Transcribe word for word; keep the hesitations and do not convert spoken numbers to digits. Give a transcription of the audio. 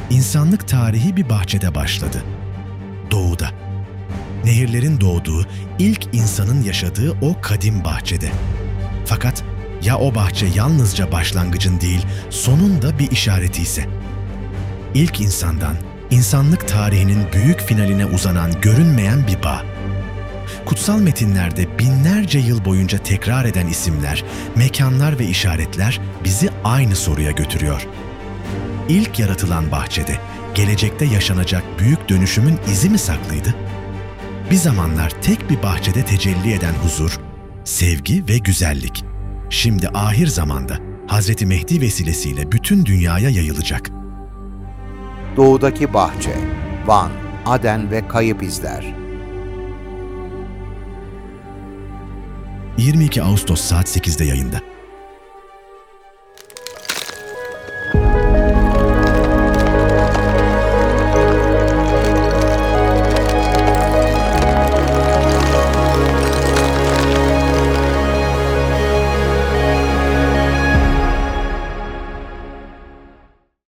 İnsanlık tarihi bir bahçede başladı. Doğuda. Nehirlerin doğduğu, ilk insanın yaşadığı o kadim bahçede. Fakat ya o bahçe yalnızca başlangıcın değil, sonun da bir işareti ise? İlk insandan, insanlık tarihinin büyük finaline uzanan görünmeyen bir bağ. Kutsal metinlerde binlerce yıl boyunca tekrar eden isimler, mekanlar ve işaretler bizi aynı soruya götürüyor. İlk yaratılan bahçede, gelecekte yaşanacak büyük dönüşümün izi mi saklıydı? Bir zamanlar tek bir bahçede tecelli eden huzur, sevgi ve güzellik, şimdi ahir zamanda Hazreti Mehdi vesilesiyle bütün dünyaya yayılacak. Doğudaki Bahçe, Van, Aden ve Kayıp İzler. yirmi iki Ağustos saat sekizde yayında.